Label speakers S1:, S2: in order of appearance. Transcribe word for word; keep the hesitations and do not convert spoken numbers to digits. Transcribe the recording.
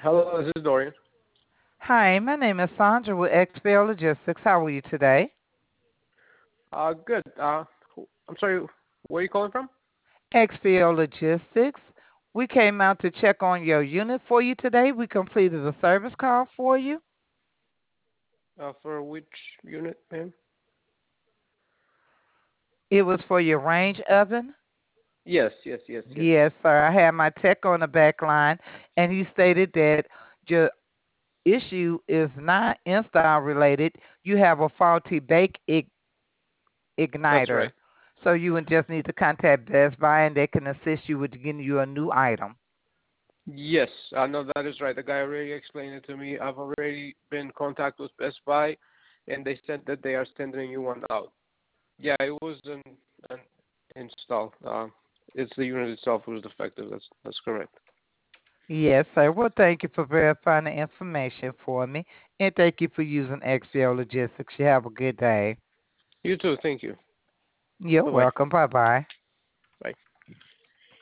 S1: Hello, this is Dorian.
S2: Hi, my name is Sandra with X B L Logistics. How are you today?
S1: Uh, good. Uh, who- I'm sorry, where are you calling from?
S2: X B L Logistics. We came out to check on your unit for you today. We completed a service call for you.
S1: Uh, for which unit, ma'am?
S2: It was for your range oven.
S1: Yes, yes, yes, yes.
S2: Yes, sir. I had my tech on the back line, and he stated that your issue is not install related. You have a faulty bake ig-
S1: That's
S2: igniter.
S1: right.
S2: So you would just need to contact Best Buy, and they can assist you with getting you a new item.
S1: Yes, I know that is right. The guy already explained it to me. I've already been in contact with Best Buy, and they said that they are sending you one out. Yeah, it was an, an install. Uh, it's the unit itself was defective. That's that's correct.
S2: Yes, sir. Well, thank you for verifying the information for me, and thank you for using X B O Logistics. You have a good day.
S1: You too. Thank you.
S2: You're
S1: Bye bye.
S2: welcome. Bye bye.